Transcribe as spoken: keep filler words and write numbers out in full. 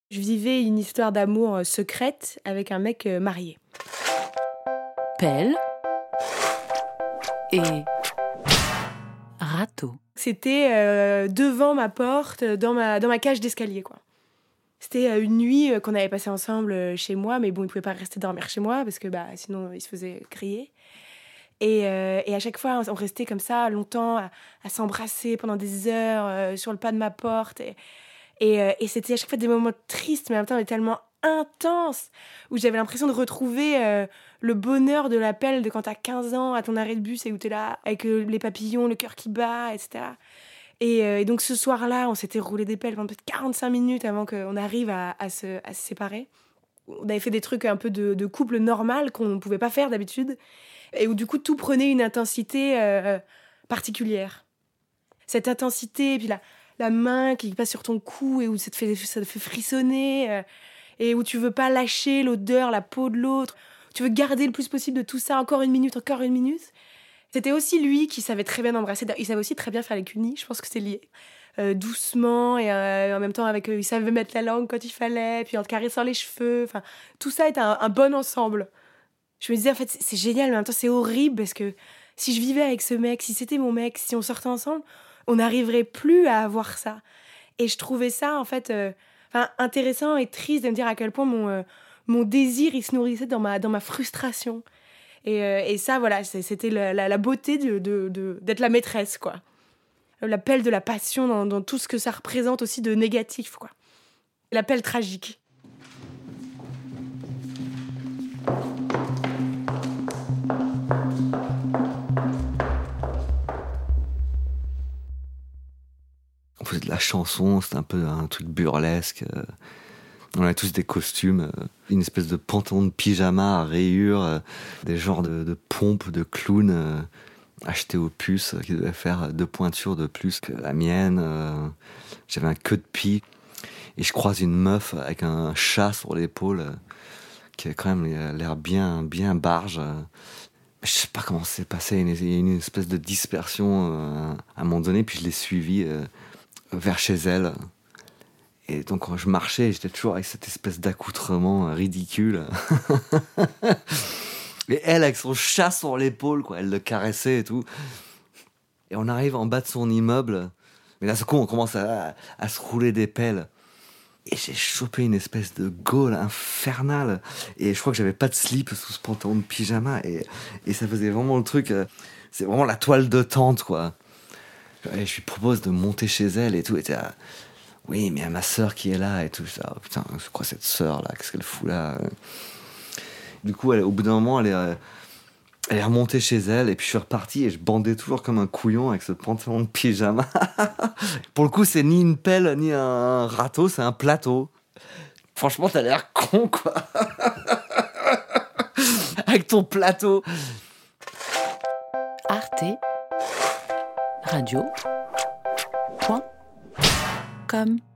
Je vivais une histoire d'amour secrète avec un mec marié. Pelle et râteau. C'était euh, devant ma porte, dans ma, dans ma cage d'escalier, quoi. C'était euh, une nuit euh, qu'on avait passée ensemble euh, chez moi, mais bon, il pouvait pas rester dormir chez moi parce que bah, sinon il se faisait griller. Et, euh, et à chaque fois, on restait comme ça longtemps à, à s'embrasser pendant des heures euh, sur le pas de ma porte. Et, et, euh, et c'était à chaque fois des moments tristes, mais en même temps tellement intenses, où j'avais l'impression de retrouver euh, le bonheur de la pelle de quand t'as quinze ans à ton arrêt de bus et où t'es là avec euh, les papillons, le cœur qui bat, et cetera. Et, euh, et donc ce soir-là, on s'était roulé des pelles pendant peut-être quarante-cinq minutes avant qu'on arrive à, à, se, à se séparer. On avait fait des trucs un peu de, de couple normal qu'on ne pouvait pas faire d'habitude. Et où du coup tout prenait une intensité euh, particulière. Cette intensité, et puis la, la main qui passe sur ton cou et où ça te fait, ça te fait frissonner, euh, et où tu veux pas lâcher l'odeur, la peau de l'autre. Tu veux garder le plus possible de tout ça, encore une minute, encore une minute. C'était aussi lui qui savait très bien embrasser. Il savait aussi très bien faire les cunis, je pense que c'est lié. Euh, doucement et euh, en même temps avec, euh, il savait mettre la langue quand il fallait, puis en te caressant les cheveux. Enfin, tout ça est un, un bon ensemble. Je me disais, en fait, c'est, c'est génial, mais en même temps, c'est horrible parce que si je vivais avec ce mec, si c'était mon mec, si on sortait ensemble, on n'arriverait plus à avoir ça. Et je trouvais ça, en fait, euh, intéressant et triste de me dire à quel point mon, euh, mon désir, il se nourrissait dans ma, dans ma frustration. Et, euh, et ça, voilà, c'était la, la, la beauté de, de, de, d'être la maîtresse, quoi. L'appel de la passion dans, dans tout ce que ça représente aussi de négatif, quoi. L'appel tragique. On faisait de la chanson, c'était un peu un truc burlesque. On avait tous des costumes, une espèce de pantalon de pyjama à rayures, des genres de, de pompes, de clowns euh, achetés aux puces qui devaient faire deux pointures de plus que la mienne. Euh, j'avais un queue de pie et je croise une meuf avec un chat sur l'épaule euh, qui avait quand même l'air bien, bien barge. Je sais pas comment c'est passé, il y a une espèce de dispersion euh, à un moment donné, puis je l'ai suivie euh, vers chez elle. Et donc quand je marchais, j'étais toujours avec cette espèce d'accoutrement ridicule. Et elle avec son chat sur l'épaule, quoi, elle le caressait et tout. Et on arrive en bas de son immeuble, mais d'un coup on commence à, à se rouler des pelles. Et j'ai chopé une espèce de gaule infernale. Et je crois que j'avais pas de slip sous ce pantalon de pyjama. Et, et ça faisait vraiment le truc, euh, c'est vraiment la toile de tente, quoi. Et je lui propose de monter chez elle et tout. Et t'es là, oui, mais il y a ma sœur qui est là et tout. Ça, oh, putain, c'est quoi cette sœur là? Qu'est-ce qu'elle fout là? Du coup, elle, au bout d'un moment, elle est, elle est remontée chez elle et puis je suis reparti et je bandais toujours comme un couillon avec ce pantalon de pyjama. Pour le coup, c'est ni une pelle ni un râteau, c'est un plateau. Franchement, t'as l'air con, quoi. Avec ton plateau. Arte Radio point com